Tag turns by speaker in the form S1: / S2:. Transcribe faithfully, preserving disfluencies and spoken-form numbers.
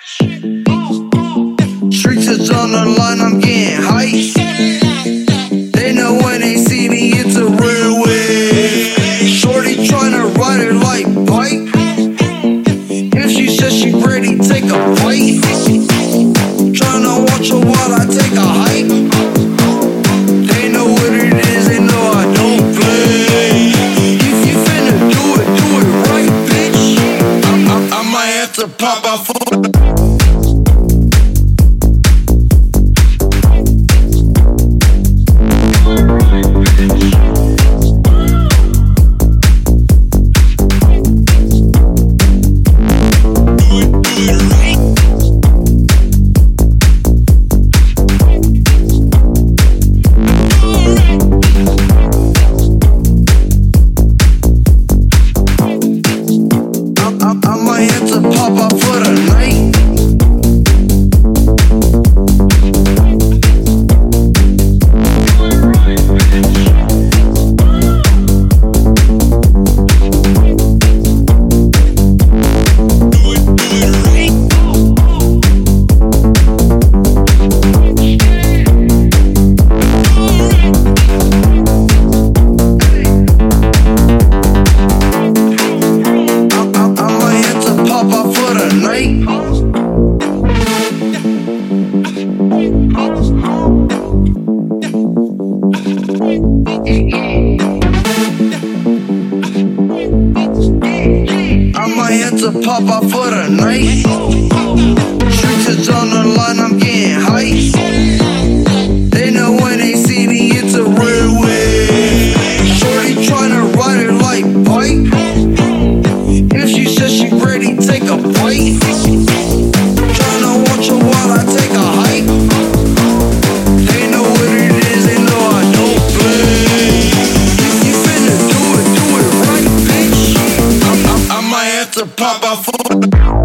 S1: Streets is on the line, I'm getting hype. They know when they see me, it's a real wave. Shorty tryna ride her like bike. If she says she ready, take a bite. Tryna watch her while I take a hike. They know what it is, they know I don't play. If you finna do it, do it right, bitch. I, I, I might have to pop out for I might have to pop out for the night. Streets is on the line, I'm getting hype. They know when they see me, it's a real wave. Shorty tryna ride her like bike. If she says she ready, take a bite. Tryna watch her while I take a hike. They know what it is, they know I don't play. If you finna do it, do it right, bitch. I, I, I might have to pop out for